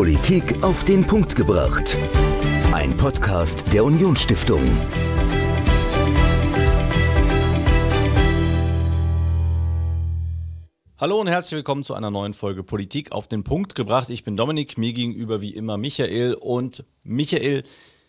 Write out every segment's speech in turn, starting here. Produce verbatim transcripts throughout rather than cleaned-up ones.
Politik auf den Punkt gebracht. Ein Podcast der Unionsstiftung. Hallo und herzlich willkommen zu einer neuen Folge Politik auf den Punkt gebracht. Ich bin Dominik, mir gegenüber wie immer Michael. Und Michael,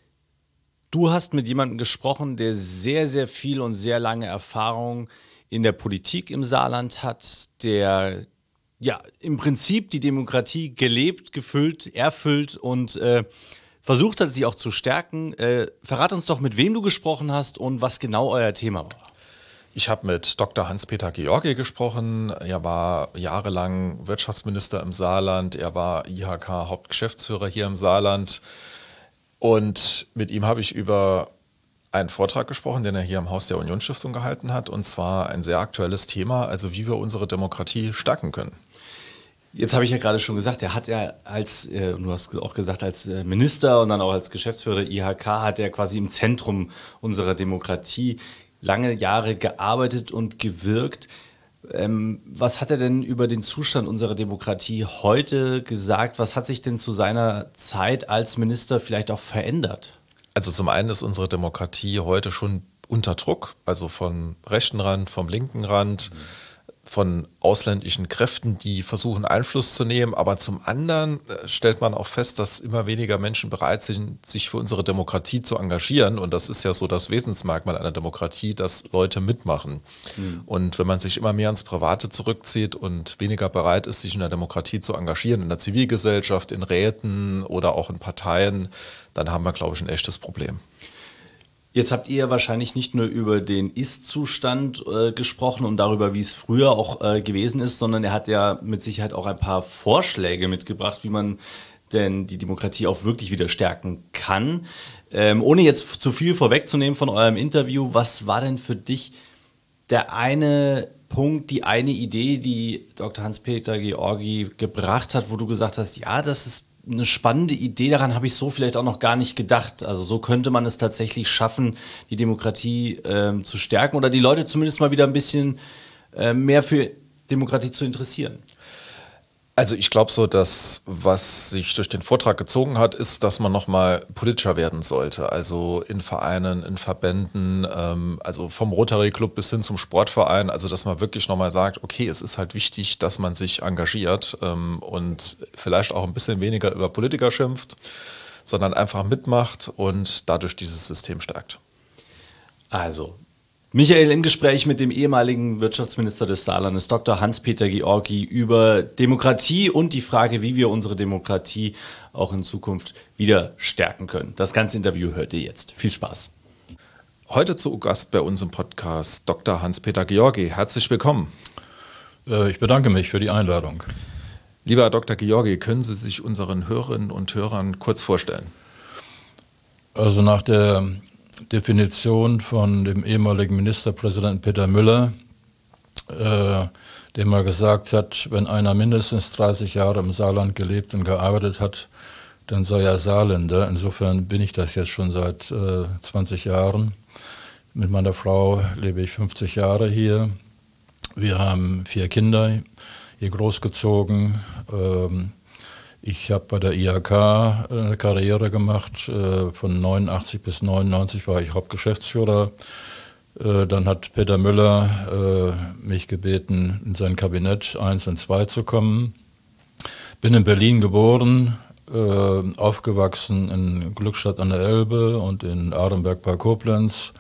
du hast mit jemandem gesprochen, der sehr, sehr viel und sehr lange Erfahrung in der Politik im Saarland hat, der ja im Prinzip die Demokratie gelebt, gefüllt, erfüllt und äh, versucht hat, sie auch zu stärken. Äh, verrat uns doch, mit wem du gesprochen hast und was genau euer Thema war. Ich habe mit Doktor Hans-Peter Georgi gesprochen. Er war jahrelang Wirtschaftsminister im Saarland. Er war I H K-Hauptgeschäftsführer hier im Saarland. Und mit ihm habe ich über einen Vortrag gesprochen, den er hier im Haus der Unionsstiftung gehalten hat. Und zwar ein sehr aktuelles Thema, also wie wir unsere Demokratie stärken können. Jetzt habe ich ja gerade schon gesagt, er hat ja als, äh, du hast auch gesagt, als Minister und dann auch als Geschäftsführer I H K hat er quasi im Zentrum unserer Demokratie lange Jahre gearbeitet und gewirkt. Ähm, was hat er denn über den Zustand unserer Demokratie heute gesagt? Was hat sich denn zu seiner Zeit als Minister vielleicht auch verändert? Also zum einen ist unsere Demokratie heute schon unter Druck, also vom rechten Rand, vom linken Rand, mhm. von ausländischen Kräften, die versuchen Einfluss zu nehmen. Aber zum anderen stellt man auch fest, dass immer weniger Menschen bereit sind, sich für unsere Demokratie zu engagieren. Und das ist ja so das Wesensmerkmal einer Demokratie, dass Leute mitmachen. Mhm. Und wenn man sich immer mehr ins Private zurückzieht und weniger bereit ist, sich in der Demokratie zu engagieren, in der Zivilgesellschaft, in Räten oder auch in Parteien, dann haben wir, glaube ich, ein echtes Problem. Jetzt habt ihr wahrscheinlich nicht nur über den Ist-Zustand äh, gesprochen und darüber, wie es früher auch äh, gewesen ist, sondern er hat ja mit Sicherheit auch ein paar Vorschläge mitgebracht, wie man denn die Demokratie auch wirklich wieder stärken kann. Ähm, ohne jetzt zu viel vorwegzunehmen von eurem Interview, was war denn für dich der eine Punkt, die eine Idee, die Doktor Hans-Peter Georgi gebracht hat, wo du gesagt hast, ja, das ist eine spannende Idee, daran habe ich so vielleicht auch noch gar nicht gedacht. Also so könnte man es tatsächlich schaffen, die Demokratie ähm, zu stärken oder die Leute zumindest mal wieder ein bisschen äh, mehr für Demokratie zu interessieren. Also ich glaube so, dass was sich durch den Vortrag gezogen hat, ist, dass man nochmal politischer werden sollte. Also in Vereinen, in Verbänden, ähm, also vom Rotary Club bis hin zum Sportverein. Also dass man wirklich nochmal sagt, okay, es ist halt wichtig, dass man sich engagiert ähm, und vielleicht auch ein bisschen weniger über Politiker schimpft, sondern einfach mitmacht und dadurch dieses System stärkt. Also Michael im Gespräch mit dem ehemaligen Wirtschaftsminister des Saarlandes, Doktor Hans-Peter Georgi, über Demokratie und die Frage, wie wir unsere Demokratie auch in Zukunft wieder stärken können. Das ganze Interview hört ihr jetzt. Viel Spaß. Heute zu Gast bei uns im Podcast Doktor Hans-Peter Georgi. Herzlich willkommen. Ich bedanke mich für die Einladung. Lieber Herr Doktor Georgi, können Sie sich unseren Hörerinnen und Hörern kurz vorstellen? Also nach der Definition von dem ehemaligen Ministerpräsidenten Peter Müller, äh, der mal gesagt hat, wenn einer mindestens dreißig Jahre im Saarland gelebt und gearbeitet hat, dann sei er Saarländer. Insofern bin ich das jetzt schon seit äh, zwanzig Jahren. Mit meiner Frau lebe ich fünfzig Jahre hier. Wir haben vier Kinder hier großgezogen. Ähm, Ich habe bei der I H K eine Karriere gemacht. Von neunundachtzig bis neunundneunzig war ich Hauptgeschäftsführer. Dann hat Peter Müller mich gebeten, in sein Kabinett eins und zwei zu kommen. Bin in Berlin geboren, aufgewachsen in Glückstadt an der Elbe und in Arenberg bei Koblenz.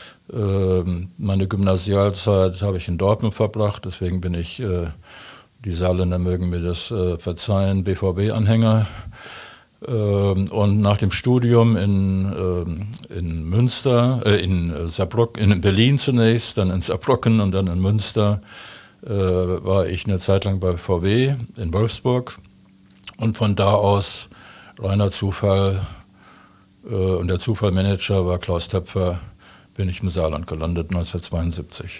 Meine Gymnasialzeit habe ich in Dortmund verbracht, deswegen bin ich... Die Saarländer mögen mir das äh, verzeihen, B V B-Anhänger. Ähm, und nach dem Studium in, ähm, in Münster, äh, in Saarbrücken, in Berlin zunächst, dann in Saarbrücken und dann in Münster, äh, war ich eine Zeit lang bei V W in Wolfsburg. Und von da aus, reiner Zufall, äh, und der Zufallmanager war Klaus Töpfer, bin ich im Saarland gelandet, neunzehnhundertzweiundsiebzig.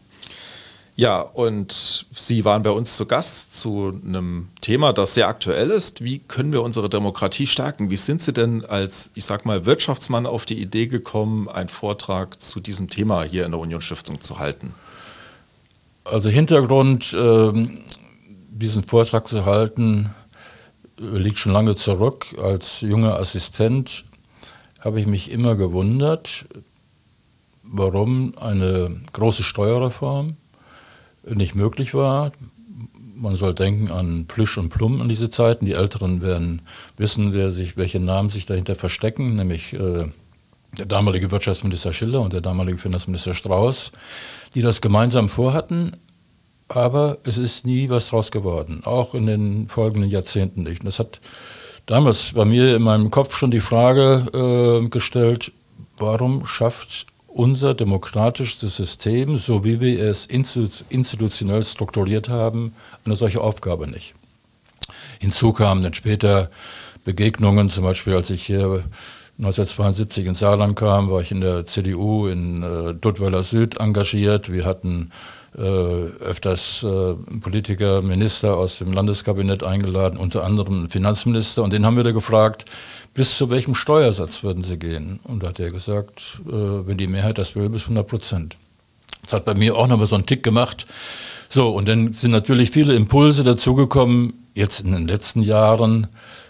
Ja, und Sie waren bei uns zu Gast zu einem Thema, das sehr aktuell ist. Wie können wir unsere Demokratie stärken? Wie sind Sie denn als, ich sag mal, Wirtschaftsmann auf die Idee gekommen, einen Vortrag zu diesem Thema hier in der Unionsstiftung zu halten? Also Hintergrund, äh, diesen Vortrag zu halten, liegt schon lange zurück. Als junger Assistent habe ich mich immer gewundert, warum eine große Steuerreform nicht möglich war. Man soll denken an Plüsch und Plum in diese Zeiten. Die Älteren werden wissen, wer sich, welche Namen sich dahinter verstecken, nämlich äh, der damalige Wirtschaftsminister Schiller und der damalige Finanzminister Strauß, die das gemeinsam vorhatten, aber es ist nie was draus geworden, auch in den folgenden Jahrzehnten nicht. Und das hat damals bei mir in meinem Kopf schon die Frage äh, gestellt, warum schafft unser demokratisches System, so wie wir es institutionell strukturiert haben, eine solche Aufgabe nicht. Hinzu kamen dann später Begegnungen, zum Beispiel als ich hier neunzehnhundertzweiundsiebzig ins Saarland kam, war ich in der C D U in äh, Duttweiler Süd engagiert. Wir hatten äh, öfters äh, Politiker, Minister aus dem Landeskabinett eingeladen, unter anderem einen Finanzminister, und den haben wir da gefragt, bis zu welchem Steuersatz würden Sie gehen? Und da hat er gesagt, äh, wenn die Mehrheit das will, bis hundert Prozent. Das hat bei mir auch noch mal so einen Tick gemacht. So, und dann sind natürlich viele Impulse dazugekommen. Jetzt in den letzten Jahren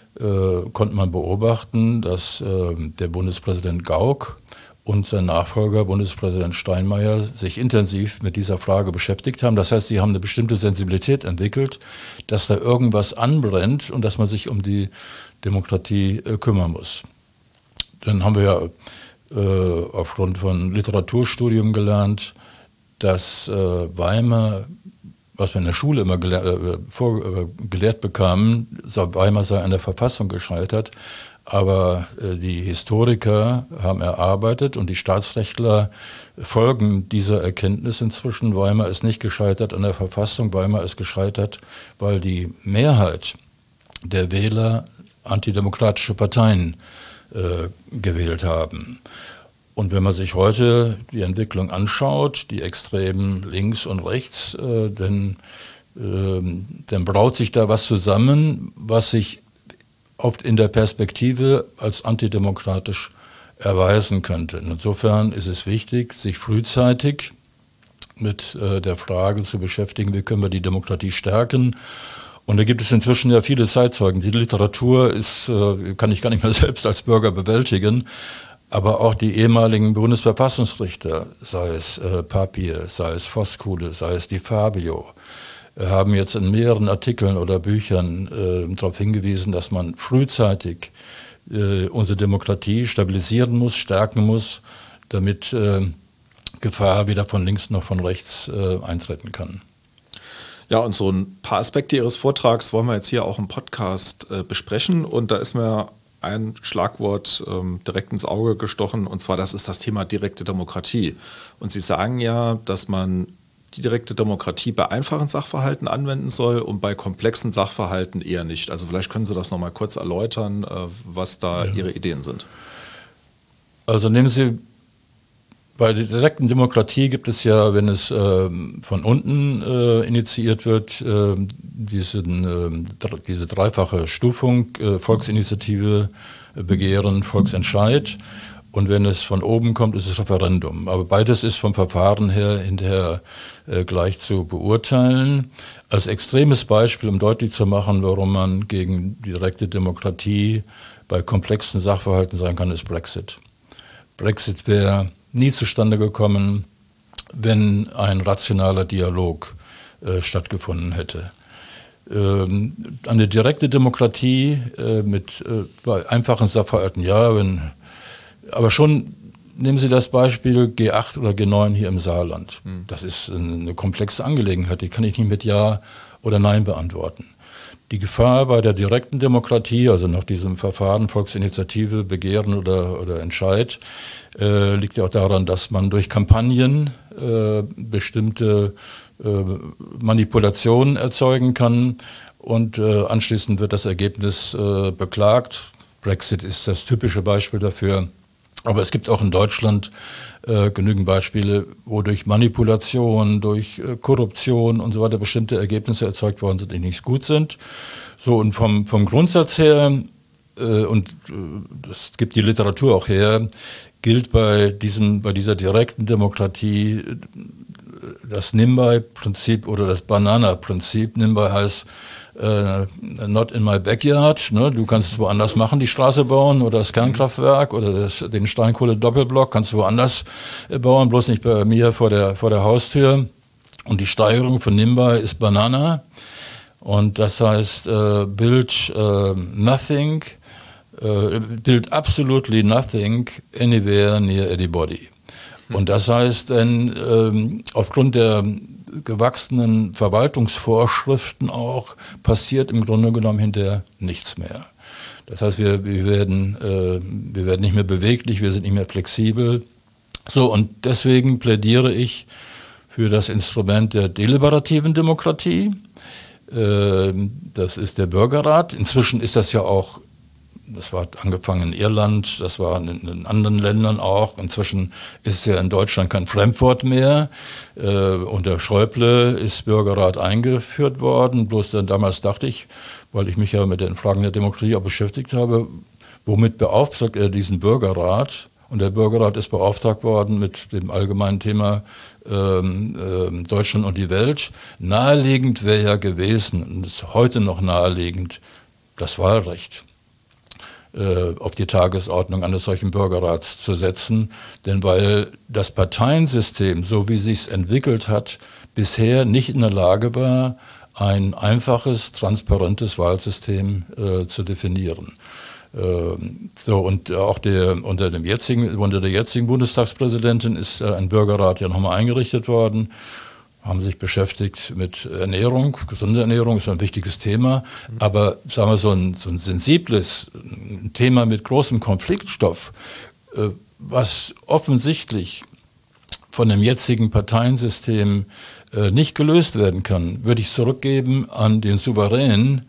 äh, konnte man beobachten, dass äh, der Bundespräsident Gauck und sein Nachfolger, Bundespräsident Steinmeier, sich intensiv mit dieser Frage beschäftigt haben. Das heißt, sie haben eine bestimmte Sensibilität entwickelt, dass da irgendwas anbrennt und dass man sich um die Demokratie äh, kümmern muss. Dann haben wir ja äh, aufgrund von Literaturstudium gelernt, dass äh, Weimar, was wir in der Schule immer gelehr, äh, vor, äh, gelehrt bekamen, Weimar sei an der Verfassung gescheitert. Aber äh, die Historiker haben erarbeitet und die Staatsrechtler folgen dieser Erkenntnis inzwischen. Weimar ist nicht gescheitert an der Verfassung, Weimar ist gescheitert, weil die Mehrheit der Wähler antidemokratische Parteien äh, gewählt haben. Und wenn man sich heute die Entwicklung anschaut, die Extremen links und rechts, äh, dann, äh, dann braut sich da was zusammen, was sich oft in der Perspektive als antidemokratisch erweisen könnte. Insofern ist es wichtig, sich frühzeitig mit äh, der Frage zu beschäftigen, wie können wir die Demokratie stärken. Und da gibt es inzwischen ja viele Zeitzeugen. Die Literatur ist, äh, kann ich gar nicht mehr selbst als Bürger bewältigen, aber auch die ehemaligen Bundesverfassungsrichter, sei es äh, Papier, sei es Voskuhle, sei es Di Fabio, haben jetzt in mehreren Artikeln oder Büchern äh, darauf hingewiesen, dass man frühzeitig äh, unsere Demokratie stabilisieren muss, stärken muss, damit äh, Gefahr weder von links noch von rechts äh, eintreten kann. Ja, und so ein paar Aspekte Ihres Vortrags wollen wir jetzt hier auch im Podcast äh, besprechen. Und da ist mir ein Schlagwort ähm, direkt ins Auge gestochen, und zwar das ist das Thema direkte Demokratie. Und Sie sagen ja, dass man die direkte Demokratie bei einfachen Sachverhalten anwenden soll und bei komplexen Sachverhalten eher nicht. Also vielleicht können Sie das noch mal kurz erläutern, was da ja. Ihre Ideen sind. Also nehmen Sie, bei der direkten Demokratie gibt es ja, wenn es äh, von unten äh, initiiert wird, äh, diesen, äh, diese dreifache Stufung, äh, Volksinitiative, äh, Begehren, Volksentscheid. Und wenn es von oben kommt, ist es Referendum. Aber beides ist vom Verfahren her hinterher äh, gleich zu beurteilen. Als extremes Beispiel, um deutlich zu machen, warum man gegen die direkte Demokratie bei komplexen Sachverhalten sein kann, ist Brexit. Brexit wäre nie zustande gekommen, wenn ein rationaler Dialog äh, stattgefunden hätte. Ähm, eine direkte Demokratie äh, mit äh, bei einfachen Sachverhalten, ja, wenn aber schon, nehmen Sie das Beispiel G acht oder G neun hier im Saarland. Das ist eine komplexe Angelegenheit, die kann ich nicht mit Ja oder Nein beantworten. Die Gefahr bei der direkten Demokratie, also nach diesem Verfahren Volksinitiative, Begehren oder, oder Entscheid, äh, liegt ja auch daran, dass man durch Kampagnen äh, bestimmte äh, Manipulationen erzeugen kann und äh, anschließend wird das Ergebnis äh, beklagt. Brexit ist das typische Beispiel dafür. Aber es gibt auch in Deutschland äh, genügend Beispiele, wo durch Manipulation, durch äh, Korruption und so weiter bestimmte Ergebnisse erzeugt worden sind, die nicht gut sind. So, und vom, vom Grundsatz her, äh, und äh, das gibt die Literatur auch her, gilt bei, diesem, bei dieser direkten Demokratie das Nimbai-Prinzip oder das Banana-Prinzip. Nimbai heißt äh, not in my backyard. Ne? Du kannst es woanders machen, die Straße bauen oder das Kernkraftwerk oder das, den Steinkohle-Doppelblock kannst du woanders äh, bauen, bloß nicht bei mir vor der, vor der Haustür. Und die Steigerung von Nimbai ist Banana. Und das heißt, äh, build äh, nothing, äh, build absolutely nothing anywhere near anybody. Und das heißt, denn, ähm, aufgrund der gewachsenen Verwaltungsvorschriften auch passiert im Grunde genommen hinterher nichts mehr. Das heißt, wir, wir, werden, äh, wir werden nicht mehr beweglich, wir sind nicht mehr flexibel. So, und deswegen plädiere ich für das Instrument der deliberativen Demokratie. Das ist der Bürgerrat. Inzwischen ist das ja auch, das war angefangen in Irland, das war in, in anderen Ländern auch. Inzwischen ist es ja in Deutschland kein Fremdwort mehr. Äh, unter Schäuble ist Bürgerrat eingeführt worden. Bloß dann damals dachte ich, weil ich mich ja mit den Fragen der Demokratie auch beschäftigt habe, womit beauftragt er diesen Bürgerrat? Und der Bürgerrat ist beauftragt worden mit dem allgemeinen Thema ähm, äh, Deutschland und die Welt. Naheliegend wäre ja gewesen, und ist heute noch naheliegend, das Wahlrecht äh, auf die Tagesordnung eines solchen Bürgerrats zu setzen. Denn weil das Parteiensystem, so wie es sich entwickelt hat, bisher nicht in der Lage war, ein einfaches, transparentes Wahlsystem äh, zu definieren. So, und auch der, unter, dem jetzigen, unter der jetzigen Bundestagspräsidentin ist ein Bürgerrat ja nochmal eingerichtet worden, haben sich beschäftigt mit Ernährung, gesunde Ernährung ist ein wichtiges Thema, aber sagen wir so ein, so ein sensibles ein Thema mit großem Konfliktstoff, was offensichtlich von dem jetzigen Parteiensystem äh, nicht gelöst werden kann, würde ich zurückgeben an den Souverän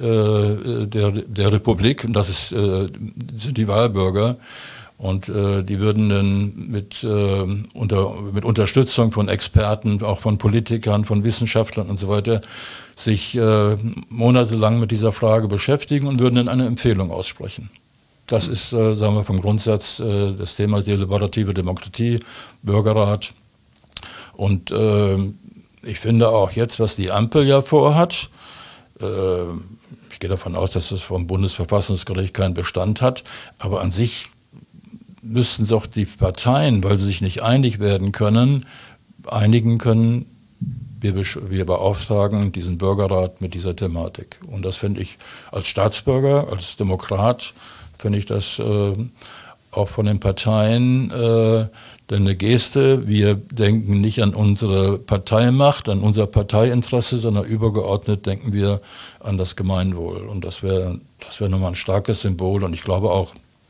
äh, der, der Republik, und das ist, äh, sind die Wahlbürger. Und äh, die würden dann mit, äh, unter, mit Unterstützung von Experten, auch von Politikern, von Wissenschaftlern und so weiter, sich äh, monatelang mit dieser Frage beschäftigen und würden dann eine Empfehlung aussprechen. Das ist, äh, sagen wir, vom Grundsatz äh, des Themas deliberative Demokratie, Bürgerrat. Und äh, ich finde auch jetzt, was die Ampel ja vorhat, äh, ich gehe davon aus, dass das vom Bundesverfassungsgericht keinen Bestand hat, aber an sich müssten sich auch die Parteien, weil sie sich nicht einig werden können, einigen können, wir, wir beauftragen diesen Bürgerrat mit dieser Thematik. Und das finde ich als Staatsbürger, als Demokrat, finde ich das äh, auch von den Parteien äh, eine Geste. Wir denken nicht an unsere Parteimacht, an unser Parteiinteresse, sondern übergeordnet denken wir an das Gemeinwohl. Und das wäre das wäre nochmal ein starkes Symbol. Und ich glaube auch,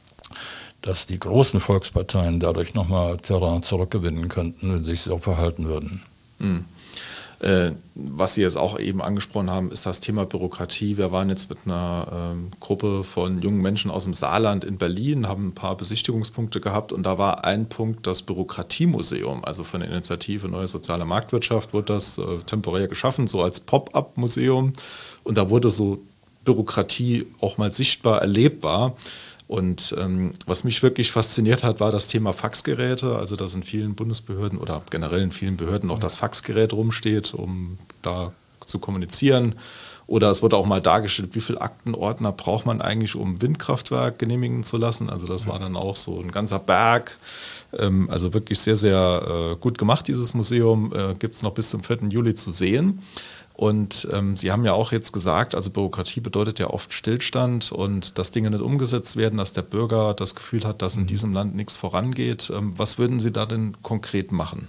dass die großen Volksparteien dadurch nochmal Terrain zurückgewinnen könnten, wenn sie sich so verhalten würden. Mhm. Äh, was Sie jetzt auch eben angesprochen haben, ist das Thema Bürokratie. Wir waren jetzt mit einer ähm, Gruppe von jungen Menschen aus dem Saarland in Berlin, haben ein paar Besichtigungspunkte gehabt und da war ein Punkt das Bürokratiemuseum, also von der Initiative Neue Soziale Marktwirtschaft wurde das äh, temporär geschaffen, so als Pop-up-Museum und da wurde so Bürokratie auch mal sichtbar erlebbar. Und ähm, was mich wirklich fasziniert hat, war das Thema Faxgeräte. Also dass in vielen Bundesbehörden oder generell in vielen Behörden auch das Faxgerät rumsteht, um da zu kommunizieren. Oder es wurde auch mal dargestellt, wie viele Aktenordner braucht man eigentlich, um Windkraftwerk genehmigen zu lassen. Also das war dann auch so ein ganzer Berg. Ähm, also wirklich sehr, sehr äh, gut gemacht, dieses Museum. Äh, gibt es noch bis zum vierten Juli zu sehen. Und ähm, Sie haben ja auch jetzt gesagt, also Bürokratie bedeutet ja oft Stillstand und dass Dinge nicht umgesetzt werden, dass der Bürger das Gefühl hat, dass in diesem Land nichts vorangeht. Ähm, was würden Sie da denn konkret machen?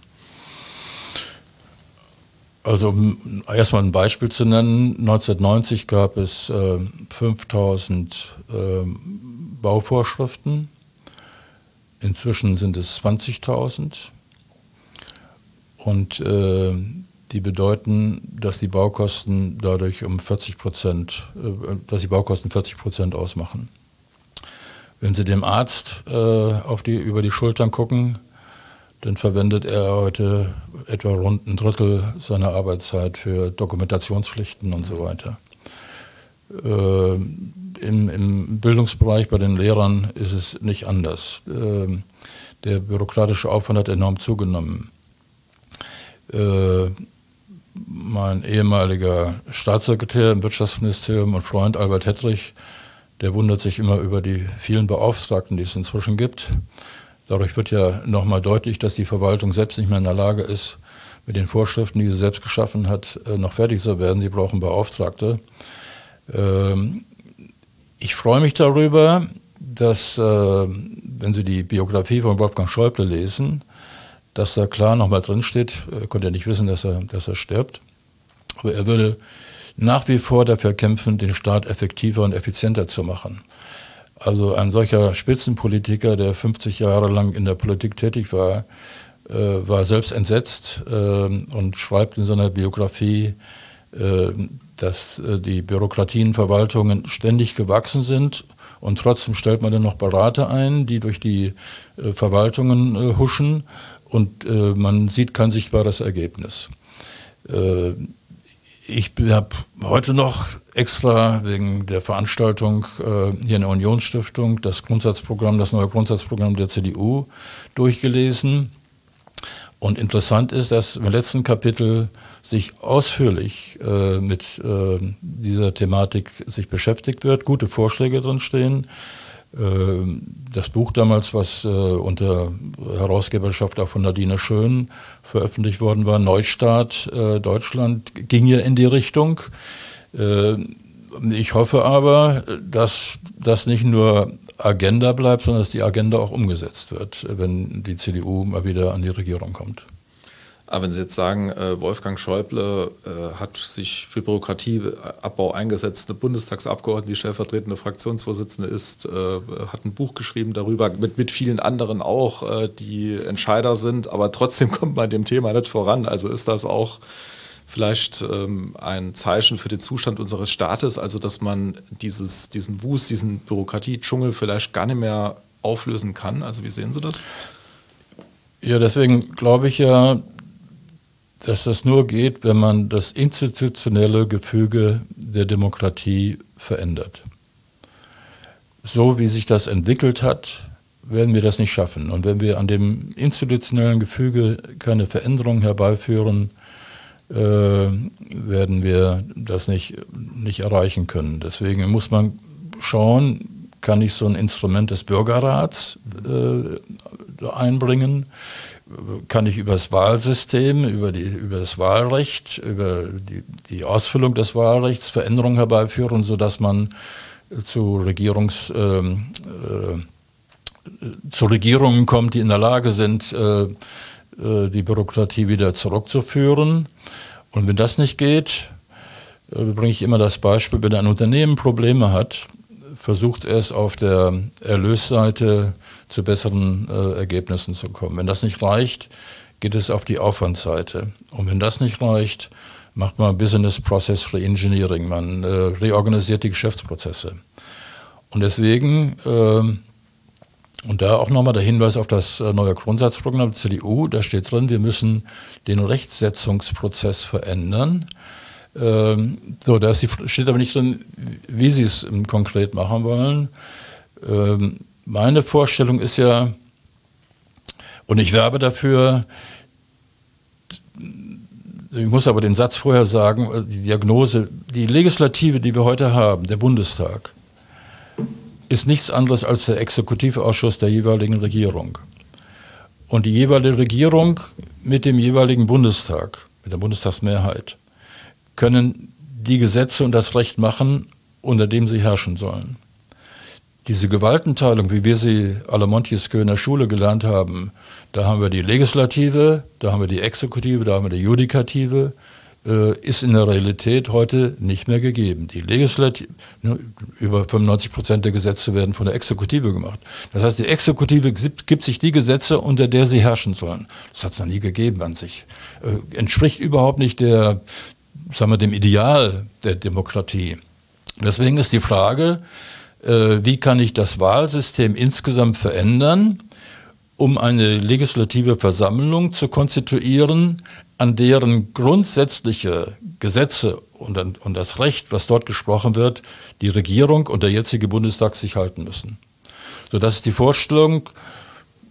Also um erstmal ein Beispiel zu nennen, neunzehnhundertneunzig gab es äh, fünftausend äh, Bauvorschriften, inzwischen sind es zwanzigtausend und äh, die bedeuten, dass die Baukosten dadurch um vierzig Prozent, dass die Baukosten vierzig Prozent ausmachen. Wenn Sie dem Arzt äh, auf die, über die Schultern gucken, dann verwendet er heute etwa rund ein Drittel seiner Arbeitszeit für Dokumentationspflichten und so weiter. Äh, im, Im Bildungsbereich bei den Lehrern ist es nicht anders. Äh, der bürokratische Aufwand hat enorm zugenommen. Äh, mein ehemaliger Staatssekretär im Wirtschaftsministerium und Freund Albert Hettrich, der wundert sich immer über die vielen Beauftragten, die es inzwischen gibt. Dadurch wird ja nochmal deutlich, dass die Verwaltung selbst nicht mehr in der Lage ist, mit den Vorschriften, die sie selbst geschaffen hat, noch fertig zu werden. Sie brauchen Beauftragte. Ich freue mich darüber, dass, wenn Sie die Biografie von Wolfgang Schäuble lesen, dass da klar nochmal drin steht, er konnte ja nicht wissen, dass er, dass er stirbt, aber er würde nach wie vor dafür kämpfen, den Staat effektiver und effizienter zu machen. Also ein solcher Spitzenpolitiker, der fünfzig Jahre lang in der Politik tätig war, äh, war selbst entsetzt äh, und schreibt in seiner Biografie, äh, dass äh, die Bürokratien, Verwaltungen ständig gewachsen sind und trotzdem stellt man dann noch Berater ein, die durch die äh, Verwaltungen äh, huschen und äh, man sieht kein sichtbares Ergebnis. Äh, Ich habe heute noch extra wegen der Veranstaltung äh, hier in der Unionsstiftung das Grundsatzprogramm, das neue Grundsatzprogramm der C D U durchgelesen. Und interessant ist, dass im letzten Kapitel sich ausführlich äh, mit äh, dieser Thematik sich beschäftigt wird, gute Vorschläge drin stehen. Äh, das Buch damals, was äh, unter Herausgeberschaft auch von Nadine Schön veröffentlicht worden war, Neustart äh, Deutschland, ging ja in die Richtung. Äh, ich hoffe aber, dass das nicht nur Agenda bleibt, sondern dass die Agenda auch umgesetzt wird, wenn die C D U mal wieder an die Regierung kommt. Aber wenn Sie jetzt sagen, Wolfgang Schäuble hat sich für Bürokratieabbau eingesetzt, eine Bundestagsabgeordnete, die stellvertretende Fraktionsvorsitzende ist, hat ein Buch geschrieben darüber, mit, mit vielen anderen auch, die Entscheider sind, aber trotzdem kommt man dem Thema nicht voran. Also ist das auch vielleicht ein Zeichen für den Zustand unseres Staates, also dass man dieses, diesen Wust, diesen Bürokratiedschungel vielleicht gar nicht mehr auflösen kann? Also wie sehen Sie das? Ja, deswegen glaube ich ja, dass das nur geht, wenn man das institutionelle Gefüge der Demokratie verändert. So wie sich das entwickelt hat, werden wir das nicht schaffen. Und wenn wir an dem institutionellen Gefüge keine Veränderung herbeiführen, äh, werden wir das nicht, nicht erreichen können. Deswegen muss man schauen, kann ich so ein Instrument des Bürgerrats äh, einbringen? Kann ich über das Wahlsystem, über, die, über das Wahlrecht, über die, die Ausfüllung des Wahlrechts Veränderungen herbeiführen, sodass man zu, Regierungs, äh, äh, zu Regierungen kommt, die in der Lage sind, äh, äh, die Bürokratie wieder zurückzuführen. Und wenn das nicht geht, äh, bringe ich immer das Beispiel, wenn ein Unternehmen Probleme hat, versucht es auf der Erlösseite zu besseren äh, Ergebnissen zu kommen. Wenn das nicht reicht, geht es auf die Aufwandsseite. Und wenn das nicht reicht, macht man Business Process Reengineering, man äh, reorganisiert die Geschäftsprozesse. Und deswegen, äh, und da auch nochmal der Hinweis auf das äh, neue Grundsatzprogramm der C D U, da steht drin, wir müssen den Rechtsetzungsprozess verändern. Ähm, so, da steht aber nicht drin, wie Sie es konkret machen wollen. Ähm, Meine Vorstellung ist ja, und ich werbe dafür, ich muss aber den Satz vorher sagen, die Diagnose, die Legislative, die wir heute haben, der Bundestag, ist nichts anderes als der Exekutivausschuss der jeweiligen Regierung. Und die jeweilige Regierung mit dem jeweiligen Bundestag, mit der Bundestagsmehrheit, können die Gesetze und das Recht machen, unter dem sie herrschen sollen. Diese Gewaltenteilung, wie wir sie alle Montesquieu in der Schule gelernt haben, da haben wir die Legislative, da haben wir die Exekutive, da haben wir die Judikative, äh, ist in der Realität heute nicht mehr gegeben. Die Legislative, ne, über fünfundneunzig Prozent der Gesetze werden von der Exekutive gemacht. Das heißt, die Exekutive gibt sich die Gesetze, unter der sie herrschen sollen. Das hat es noch nie gegeben an sich. Äh, entspricht überhaupt nicht der, sagen wir, dem Ideal der Demokratie. Deswegen ist die Frage, wie kann ich das Wahlsystem insgesamt verändern, um eine legislative Versammlung zu konstituieren, an deren grundsätzliche Gesetze und, und das Recht, was dort gesprochen wird, die Regierung und der jetzige Bundestag sich halten müssen. So, das ist die Vorstellung,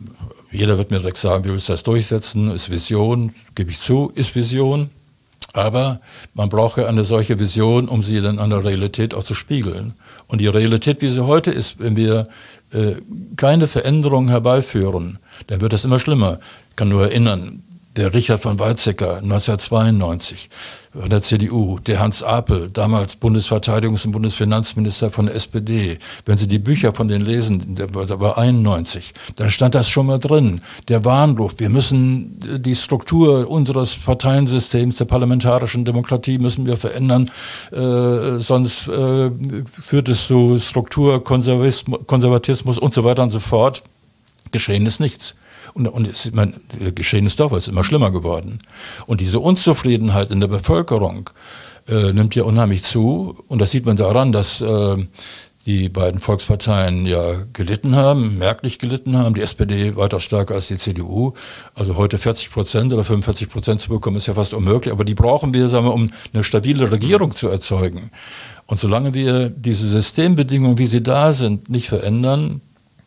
jeder wird mir direkt sagen, wie willst du das durchsetzen, ist Vision, gebe ich zu, ist Vision. Aber man braucht ja eine solche Vision, um sie dann an der Realität auch zu spiegeln. Und die Realität, wie sie heute ist, wenn wir äh, keine Veränderungen herbeiführen, dann wird das immer schlimmer. Ich kann nur erinnern, der Richard von Weizsäcker neunzehnhundertzweiundneunzig von der C D U, der Hans Apel, damals Bundesverteidigungs- und Bundesfinanzminister von der S P D. Wenn Sie die Bücher von denen lesen, der war einundneunzig, dann stand das schon mal drin. Der Warnruf, wir müssen die Struktur unseres Parteiensystems, der parlamentarischen Demokratie müssen wir verändern, äh, sonst äh, führt es zu Strukturkonservatismus und so weiter und so fort. Geschehen ist nichts. Und, und es ist immer, geschehen ist doch, es ist immer schlimmer geworden. Und diese Unzufriedenheit in der Bevölkerung äh, nimmt ja unheimlich zu. Und das sieht man daran, dass äh, die beiden Volksparteien ja gelitten haben, merklich gelitten haben. Die S P D weiter stärker als die C D U. Also heute vierzig Prozent oder fünfundvierzig Prozent zu bekommen, ist ja fast unmöglich. Aber die brauchen wir, sagen wir, um eine stabile Regierung zu erzeugen. Und solange wir diese Systembedingungen, wie sie da sind, nicht verändern,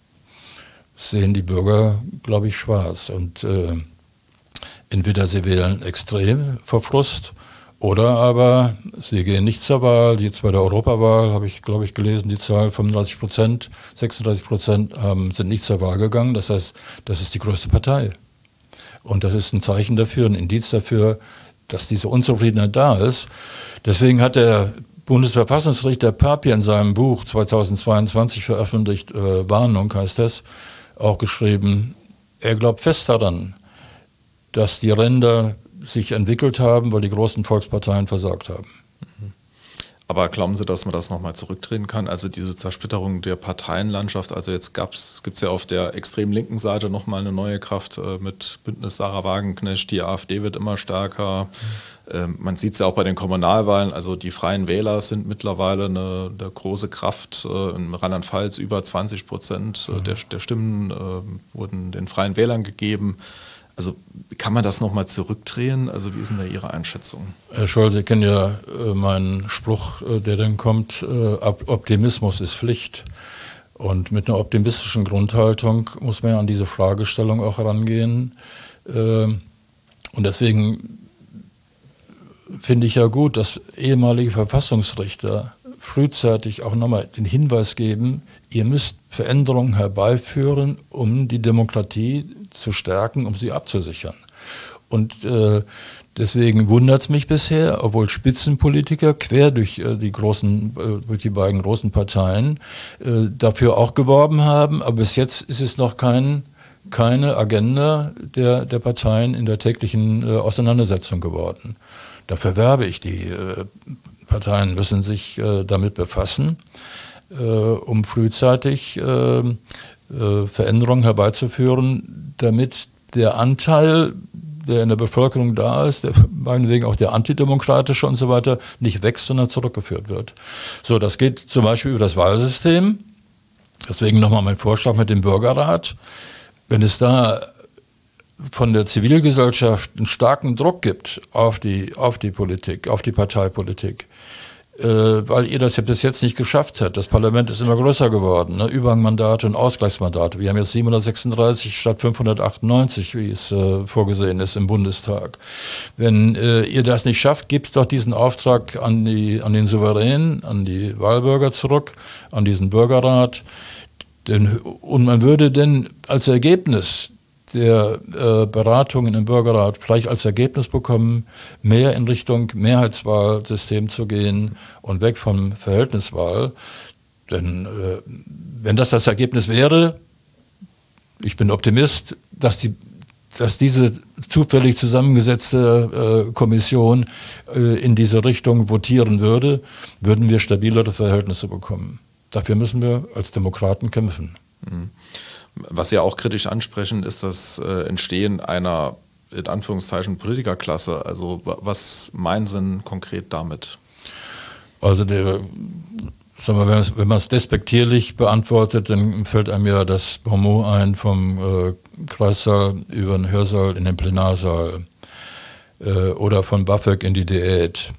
sehen die Bürger, glaube ich, schwarz. Und äh, entweder sie wählen extrem vor Frust oder aber sie gehen nicht zur Wahl. Jetzt bei der Europawahl habe ich, glaube ich, gelesen, die Zahl fünfunddreißig Prozent, sechsunddreißig Prozent ähm, sind nicht zur Wahl gegangen. Das heißt, das ist die größte Partei. Und das ist ein Zeichen dafür, ein Indiz dafür, dass diese Unzufriedenheit da ist. Deswegen hat der Bundesverfassungsrichter Papier in seinem Buch zweitausendzweiundzwanzig veröffentlicht, äh, Warnung heißt das, auch geschrieben, er glaubt fest daran, dass die Ränder sich entwickelt haben, weil die großen Volksparteien versagt haben. Aber glauben Sie, dass man das nochmal zurückdrehen kann? Also diese Zersplitterung der Parteienlandschaft, also jetzt gibt es ja auf der extrem linken Seite nochmal eine neue Kraft äh, mit Bündnis Sarah Wagenknecht, die AfD wird immer stärker. Ähm, man sieht es ja auch bei den Kommunalwahlen, also die Freien Wähler sind mittlerweile eine, eine große Kraft. Äh, in Rheinland-Pfalz über zwanzig Prozent äh, der, der Stimmen äh, wurden den Freien Wählern gegeben. Also kann man das nochmal zurückdrehen? Also wie ist denn da Ihre Einschätzung? Herr Scholl, Sie kennen ja äh, meinen Spruch, äh, der dann kommt, äh, Optimismus ist Pflicht. Und mit einer optimistischen Grundhaltung muss man ja an diese Fragestellung auch herangehen. Äh, und deswegen finde ich ja gut, dass ehemalige Verfassungsrichter frühzeitig auch nochmal den Hinweis geben, ihr müsst Veränderungen herbeiführen, um die Demokratie zu stärken, um sie abzusichern. Und äh, deswegen wundert es mich bisher, obwohl Spitzenpolitiker quer durch, äh, die, großen, äh, durch die beiden großen Parteien äh, dafür auch geworben haben, aber bis jetzt ist es noch kein, keine Agenda der, der Parteien in der täglichen äh, Auseinandersetzung geworden. Dafür werbe ich, die äh, Parteien müssen sich äh, damit befassen, äh, um frühzeitig äh, äh, Veränderungen herbeizuführen, damit der Anteil, der in der Bevölkerung da ist, der, meinetwegen auch der antidemokratische und so weiter, nicht wächst, sondern zurückgeführt wird. So, das geht zum Beispiel über das Wahlsystem. Deswegen nochmal mein Vorschlag mit dem Bürgerrat. Wenn es da von der Zivilgesellschaft einen starken Druck gibt auf die, auf die Politik, auf die Parteipolitik, äh, weil ihr das ja bis jetzt nicht geschafft habt. Das Parlament ist immer größer geworden, ne? Überhangmandate und Ausgleichsmandate. Wir haben jetzt siebenhundertsechsunddreißig statt fünfhundertachtundneunzig, wie es äh, vorgesehen ist im Bundestag. Wenn äh, ihr das nicht schafft, gebt doch diesen Auftrag an, die, an den Souverän, an die Wahlbürger zurück, an diesen Bürgerrat. Denn, und man würde denn als Ergebnis der äh, Beratungen im Bürgerrat vielleicht als Ergebnis bekommen, mehr in Richtung Mehrheitswahlsystem zu gehen und weg vom Verhältniswahl. Denn äh, wenn das das Ergebnis wäre, ich bin Optimist, dass, die, dass diese zufällig zusammengesetzte äh, Kommission äh, in diese Richtung votieren würde, würden wir stabilere Verhältnisse bekommen. Dafür müssen wir als Demokraten kämpfen. Mhm. Was Sie auch kritisch ansprechen, ist das äh, Entstehen einer, in Anführungszeichen, Politikerklasse. Also was meinen Sie denn konkret damit? Also der, sagen wir, wenn man es despektierlich beantwortet, dann fällt einem ja das Bonmot ein vom äh, Kreissaal über den Hörsaal in den Plenarsaal äh, oder von BAföG in die Diät.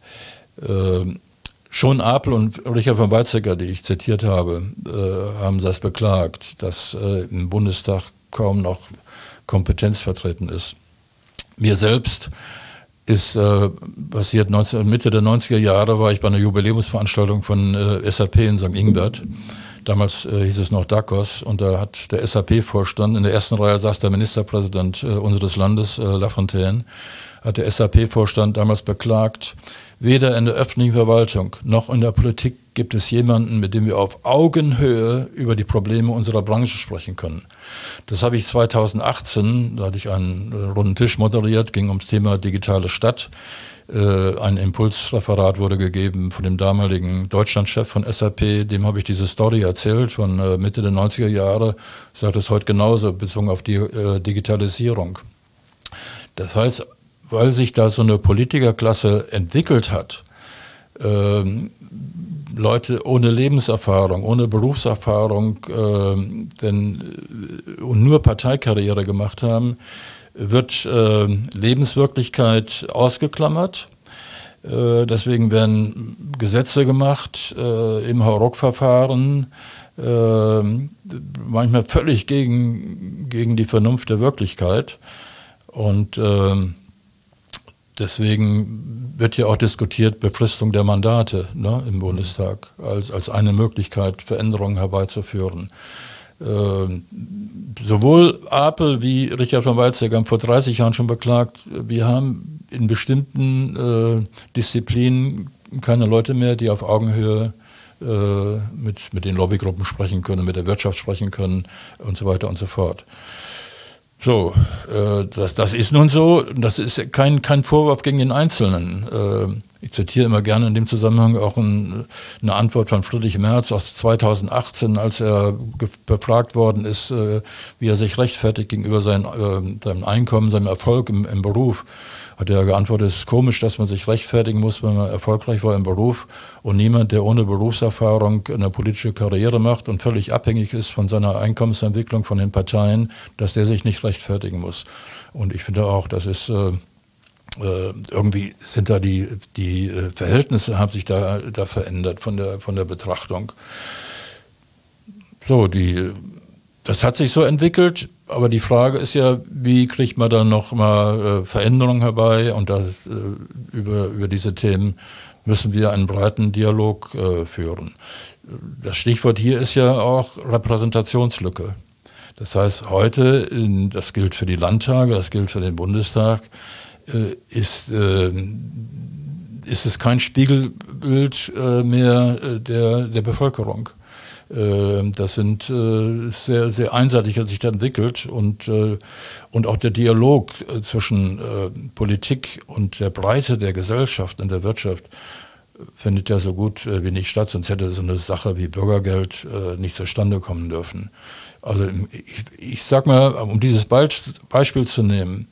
Äh, Schon Apel und Richard von Weizsäcker, die ich zitiert habe, äh, haben das beklagt, dass äh, im Bundestag kaum noch Kompetenz vertreten ist. Mir selbst ist äh, passiert, neunzehn, Mitte der neunziger Jahre war ich bei einer Jubiläumsveranstaltung von äh, S A P in Sankt Ingbert. Damals äh, hieß es noch DACOS und da hat der S A P-Vorstand, in der ersten Reihe saß der Ministerpräsident äh, unseres Landes, äh, Lafontaine, hat der S A P-Vorstand damals beklagt, weder in der öffentlichen Verwaltung noch in der Politik gibt es jemanden, mit dem wir auf Augenhöhe über die Probleme unserer Branche sprechen können. Das habe ich zweitausendachtzehn, da hatte ich einen äh, runden Tisch moderiert, ging ums Thema digitale Stadt. Äh, ein Impulsreferat wurde gegeben von dem damaligen Deutschlandchef von S A P, dem habe ich diese Story erzählt von äh, Mitte der neunziger Jahre, ich sage das heute genauso, bezogen auf die äh, Digitalisierung. Das heißt, weil sich da so eine Politikerklasse entwickelt hat, ähm, Leute ohne Lebenserfahrung, ohne Berufserfahrung äh, denn, und nur Parteikarriere gemacht haben, wird äh, Lebenswirklichkeit ausgeklammert. Äh, deswegen werden Gesetze gemacht äh, im Hauruck-Verfahren, äh, manchmal völlig gegen, gegen die Vernunft der Wirklichkeit. Und äh, deswegen wird ja auch diskutiert, Befristung der Mandate, ne, im Bundestag als, als eine Möglichkeit, Veränderungen herbeizuführen. Äh, sowohl Apel wie Richard von Weizsäcker haben vor dreißig Jahren schon beklagt, wir haben in bestimmten äh, Disziplinen keine Leute mehr, die auf Augenhöhe äh, mit, mit den Lobbygruppen sprechen können, mit der Wirtschaft sprechen können und so weiter und so fort. So, äh, das, das ist nun so, das ist kein, kein Vorwurf gegen den Einzelnen. Äh, ich zitiere immer gerne in dem Zusammenhang auch ein, eine Antwort von Friedrich Merz aus zweitausendachtzehn, als er befragt worden ist, äh, wie er sich rechtfertigt gegenüber sein, äh, seinem Einkommen, seinem Erfolg im, im Beruf. Hat er geantwortet, es ist komisch, dass man sich rechtfertigen muss, wenn man erfolgreich war im Beruf und niemand, der ohne Berufserfahrung eine politische Karriere macht und völlig abhängig ist von seiner Einkommensentwicklung von den Parteien, dass der sich nicht rechtfertigen muss. Und ich finde auch, das ist äh, irgendwie sind da die, die Verhältnisse haben sich da, da verändert von der, von der Betrachtung. So, die Das hat sich so entwickelt, aber die Frage ist ja, wie kriegt man dann noch mal äh, Veränderungen herbei? Und das, äh, über, über diese Themen müssen wir einen breiten Dialog äh, führen. Das Stichwort hier ist ja auch Repräsentationslücke. Das heißt, heute, in, das gilt für die Landtage, das gilt für den Bundestag, äh, ist, äh, ist es kein Spiegelbild äh, mehr der, der Bevölkerung. Das sind äh, sehr, sehr einseitig hat sich das entwickelt und, äh, und auch der Dialog äh, zwischen äh, Politik und der Breite der Gesellschaft und der Wirtschaft findet ja so gut äh, wie nicht statt, sonst hätte so eine Sache wie Bürgergeld äh, nicht zustande kommen dürfen. Also ich, ich sag mal, um dieses Beispiel zu nehmen,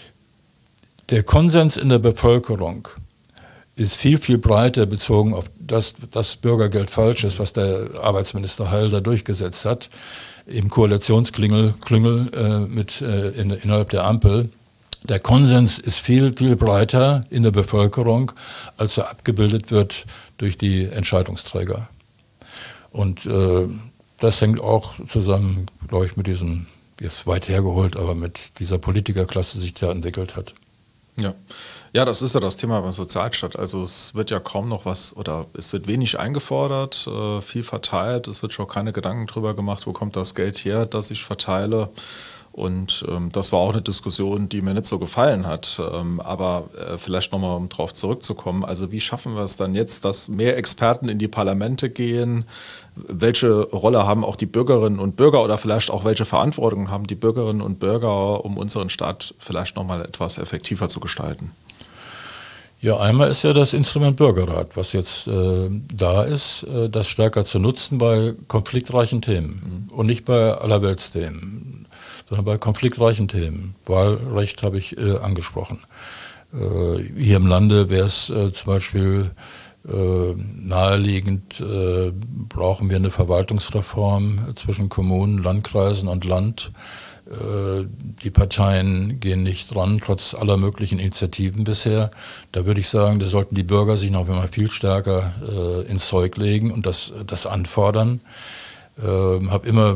der Konsens in der Bevölkerung ist viel, viel breiter bezogen auf das, das Bürgergeld falsch ist, was der Arbeitsminister Heil da durchgesetzt hat, im Koalitionsklüngel Klüngel, äh, mit, äh, in, innerhalb der Ampel. Der Konsens ist viel, viel breiter in der Bevölkerung, als er abgebildet wird durch die Entscheidungsträger. Und äh, das hängt auch zusammen, glaube ich, mit diesem, jetzt weit hergeholt, aber mit dieser Politikerklasse, die sich da entwickelt hat. Ja. Ja, das ist ja das Thema bei Sozialstaat. Also es wird ja kaum noch was oder es wird wenig eingefordert, äh, viel verteilt. Es wird schon keine Gedanken drüber gemacht, wo kommt das Geld her, das ich verteile. Und ähm, das war auch eine Diskussion, die mir nicht so gefallen hat. Ähm, aber äh, vielleicht nochmal, um drauf zurückzukommen. Also wie schaffen wir es dann jetzt, dass mehr Experten in die Parlamente gehen? Welche Rolle haben auch die Bürgerinnen und Bürger oder vielleicht auch welche Verantwortung haben die Bürgerinnen und Bürger, um unseren Staat vielleicht nochmal etwas effektiver zu gestalten? Ja, einmal ist ja das Instrument Bürgerrat, was jetzt äh, da ist, äh, das stärker zu nutzen bei konfliktreichen Themen mhm. und nicht bei Allerweltsthemen, sondern bei konfliktreichen Themen. Wahlrecht habe ich äh, angesprochen. Äh, hier im Lande wäre es äh, zum Beispiel äh, naheliegend, äh, brauchen wir eine Verwaltungsreform zwischen Kommunen, Landkreisen und Land. Die Parteien gehen nicht dran, trotz aller möglichen Initiativen bisher. Da würde ich sagen, da sollten die Bürger sich noch einmal viel stärker äh, ins Zeug legen und das, das anfordern. äh, habe immer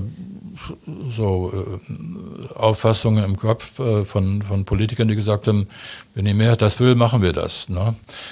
so äh, Auffassungen im Kopf äh, von, von Politikern, die gesagt haben, wenn die Mehrheit das will, machen wir das. Ne?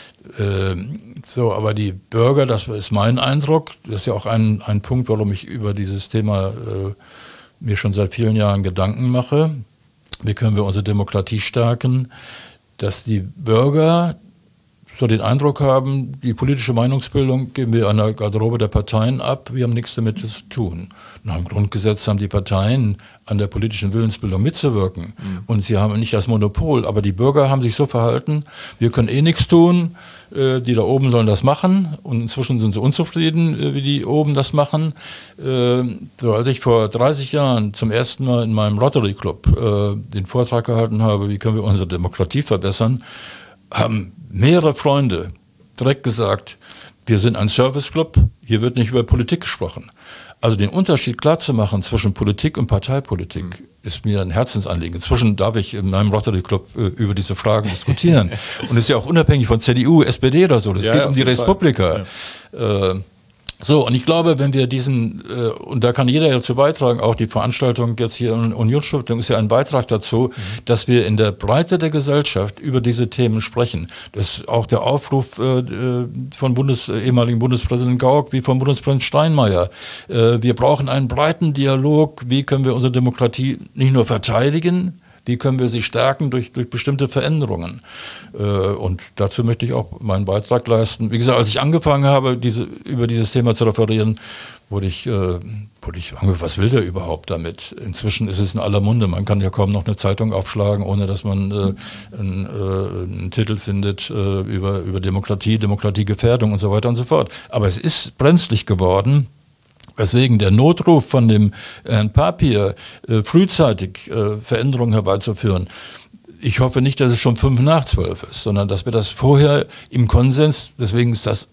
Äh, so, aber die Bürger, das ist mein Eindruck, das ist ja auch ein, ein Punkt, warum ich über dieses Thema äh, mir schon seit vielen Jahren Gedanken mache. Wie können wir unsere Demokratie stärken? Dass die Bürger so den Eindruck haben, die politische Meinungsbildung geben wir an der Garderobe der Parteien ab, wir haben nichts damit zu tun. Nach dem Grundgesetz haben die Parteien an der politischen Willensbildung mitzuwirken mhm. und sie haben nicht das Monopol, aber die Bürger haben sich so verhalten, wir können eh nichts tun, äh, die da oben sollen das machen und inzwischen sind sie unzufrieden, äh, wie die oben das machen. Äh, so, als ich vor dreißig Jahren zum ersten Mal in meinem Rotary Club äh, den Vortrag gehalten habe, wie können wir unsere Demokratie verbessern, haben mehrere Freunde direkt gesagt, wir sind ein Service-Club, hier wird nicht über Politik gesprochen. Also den Unterschied klarzumachen zwischen Politik und Parteipolitik mhm. ist mir ein Herzensanliegen. Inzwischen darf ich in meinem Rotary Club äh, über diese Fragen diskutieren. Und es ist ja auch unabhängig von C D U, S P D oder so. Das ja, geht um die Respublika. Ja. Äh, So, und ich glaube, wenn wir diesen, äh, und da kann jeder dazu beitragen, auch die Veranstaltung jetzt hier in Unionsstiftung ist ja ein Beitrag dazu, mhm. dass wir in der Breite der Gesellschaft über diese Themen sprechen. Das ist auch der Aufruf äh, von Bundes, ehemaligen Bundespräsident Gauck wie von Bundespräsident Steinmeier. Äh, wir brauchen einen breiten Dialog, wie können wir unsere Demokratie nicht nur verteidigen, wie können wir sie stärken durch, durch bestimmte Veränderungen? Äh, und dazu möchte ich auch meinen Beitrag leisten. Wie gesagt, als ich angefangen habe, diese, über dieses Thema zu referieren, wurde ich, äh, wurde ich angefragt, was will der überhaupt damit? Inzwischen ist es in aller Munde. Man kann ja kaum noch eine Zeitung aufschlagen, ohne dass man äh, einen, äh, einen Titel findet äh, über, über Demokratie, Demokratiegefährdung und so weiter und so fort. Aber es ist brenzlig geworden. Weswegen der Notruf von dem Herrn Papier, äh, frühzeitig äh, Veränderungen herbeizuführen, ich hoffe nicht, dass es schon fünf nach zwölf ist, sondern dass wir das vorher im Konsens, deswegen ist das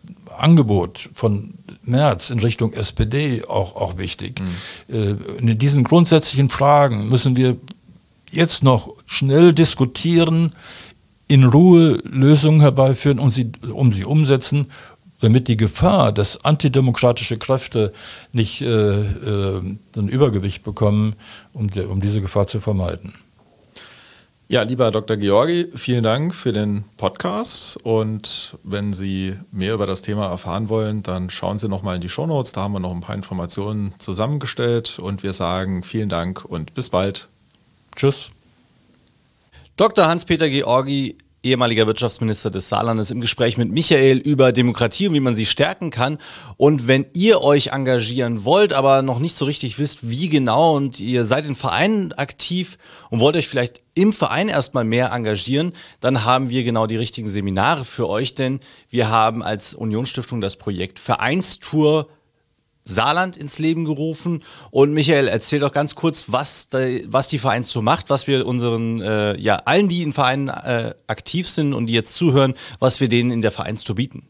Angebot von Merz in Richtung S P D auch, auch wichtig. Mhm. Äh, in diesen grundsätzlichen Fragen müssen wir jetzt noch schnell diskutieren, in Ruhe Lösungen herbeiführen und sie, um sie umsetzen, damit die Gefahr, dass antidemokratische Kräfte nicht äh, äh, ein Übergewicht bekommen, um, de, um diese Gefahr zu vermeiden. Ja, lieber Doktor Georgi, vielen Dank für den Podcast. Und wenn Sie mehr über das Thema erfahren wollen, dann schauen Sie noch mal in die Shownotes. Da haben wir noch ein paar Informationen zusammengestellt. Und wir sagen vielen Dank und bis bald. Tschüss. Doktor Hans-Peter Georgi, ehemaliger Wirtschaftsminister des Saarlandes, im Gespräch mit Michael über Demokratie und wie man sie stärken kann. Und wenn ihr euch engagieren wollt, aber noch nicht so richtig wisst, wie genau, und ihr seid in Vereinen aktiv und wollt euch vielleicht im Verein erstmal mehr engagieren, dann haben wir genau die richtigen Seminare für euch, denn wir haben als Unionsstiftung das Projekt Vereinstour Saarland ins Leben gerufen. Und Michael, erzähl doch ganz kurz, was, da, was die Vereinstour macht, was wir unseren, äh, ja, allen, die in Vereinen äh, aktiv sind und die jetzt zuhören, was wir denen in der Vereinstour bieten.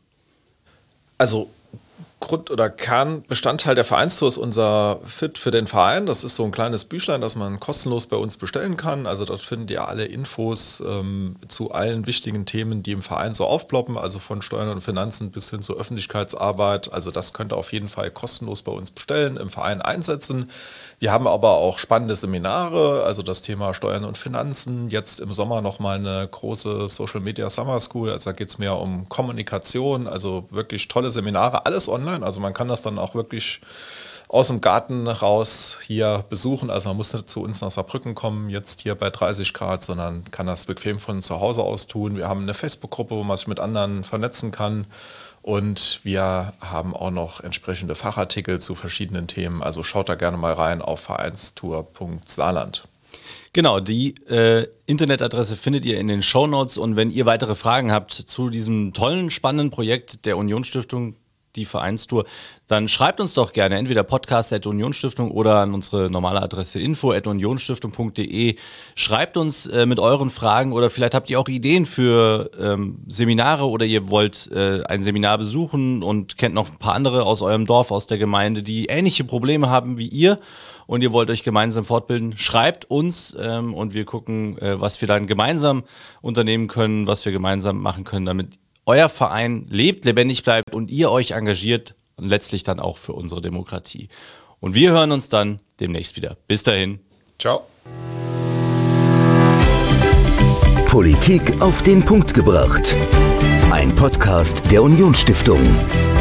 Also Grund- oder Kernbestandteil der Vereinstour ist unser Fit für den Verein. Das ist so ein kleines Büchlein, das man kostenlos bei uns bestellen kann. Also dort findet ihr alle Infos ähm, zu allen wichtigen Themen, die im Verein so aufploppen, also von Steuern und Finanzen bis hin zur Öffentlichkeitsarbeit. Also das könnt ihr auf jeden Fall kostenlos bei uns bestellen, im Verein einsetzen. Wir haben aber auch spannende Seminare, also das Thema Steuern und Finanzen. Jetzt im Sommer nochmal eine große Social Media Summer School. Also da geht es mehr um Kommunikation, also wirklich tolle Seminare, alles online. Also man kann das dann auch wirklich aus dem Garten raus hier besuchen. Also man muss nicht zu uns nach Saarbrücken kommen, jetzt hier bei dreißig Grad, sondern kann das bequem von zu Hause aus tun. Wir haben eine Facebook-Gruppe, wo man sich mit anderen vernetzen kann. Und wir haben auch noch entsprechende Fachartikel zu verschiedenen Themen. Also schaut da gerne mal rein auf vereinstour punkt saarland. Genau, die äh, Internetadresse findet ihr in den Shownotes. Und wenn ihr weitere Fragen habt zu diesem tollen, spannenden Projekt der Unionsstiftung, die Vereinstour, dann schreibt uns doch gerne entweder podcast at unionsstiftung oder an unsere normale Adresse info at unionsstiftung punkt de. Schreibt uns äh, mit euren Fragen oder vielleicht habt ihr auch Ideen für ähm, Seminare oder ihr wollt äh, ein Seminar besuchen und kennt noch ein paar andere aus eurem Dorf, aus der Gemeinde, die ähnliche Probleme haben wie ihr und ihr wollt euch gemeinsam fortbilden. Schreibt uns ähm, und wir gucken, äh, was wir dann gemeinsam unternehmen können, was wir gemeinsam machen können, damit euer Verein lebt, lebendig bleibt und ihr euch engagiert und letztlich dann auch für unsere Demokratie. Und wir hören uns dann demnächst wieder. Bis dahin. Ciao. Politik auf den Punkt gebracht. Ein Podcast der Unionsstiftung.